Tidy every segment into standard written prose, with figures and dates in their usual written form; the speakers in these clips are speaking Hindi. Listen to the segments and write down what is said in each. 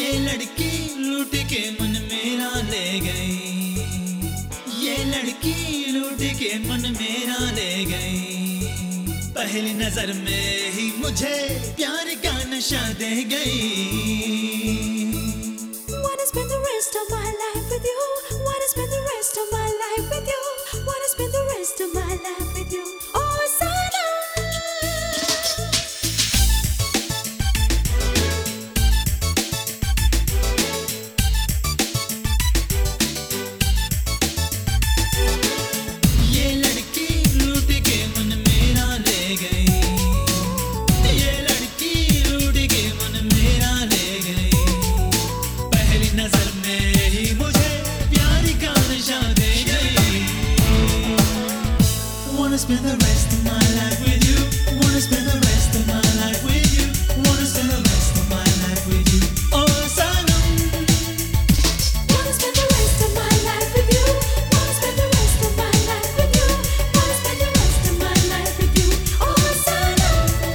ये लड़की लूट के मन मेरा ले गई, ये लड़की लूट के मन मेरा ले गई। पहली नजर में ही मुझे प्यार का नशा दे गई। Wanna spend the rest of my life with you. Wanna spend the rest of my life with you. Wanna spend the rest of my life with you. Oh, Sana. ये लड़की लूट के मन मेरा ले गई, ये लड़की लूट के मन मेरा ले गई। पहली नजर में ही मुझे प्यार का नशा दे गई। Wanna spend the rest of my life with you. Wanna spend the rest of my life with you. Wanna spend the rest of my life with you. Oh, Sanam. Wanna spend the rest of my life with you. Wanna spend the rest of my life with you. Wanna spend the rest of my life with you. Oh, Sana.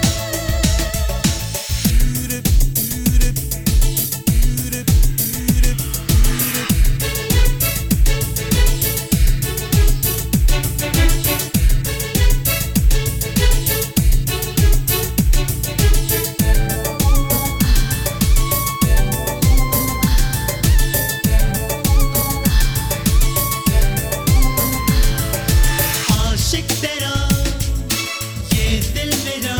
आशिक तेरा ये दिल मेरा,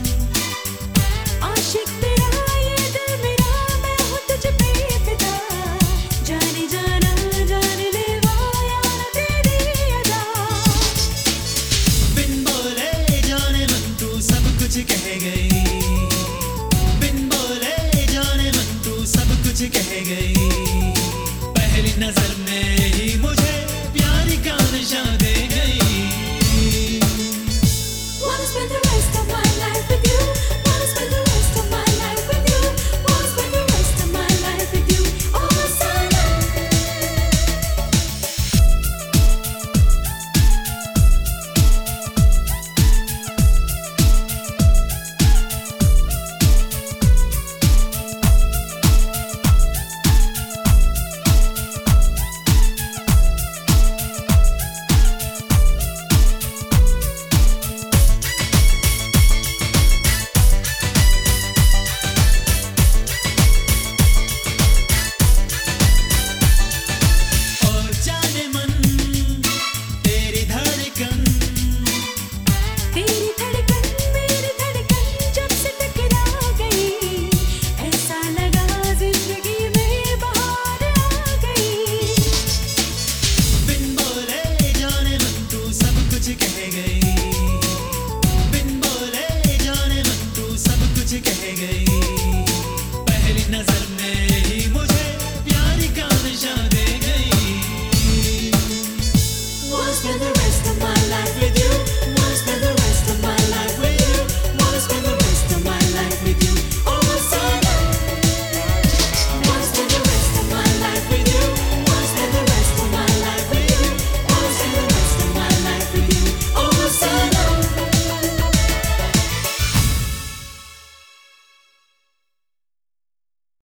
आशिक तेरा ये दिल मेरा, मैं हूँ तुझ पे फिदा। जाने जाना जाने ले वो यार तेरी अदा। बिन बोले जाने मन तू सब कुछ कह गई, बिन बोले जाने मन तू सब कुछ कह गई। पहली नजर में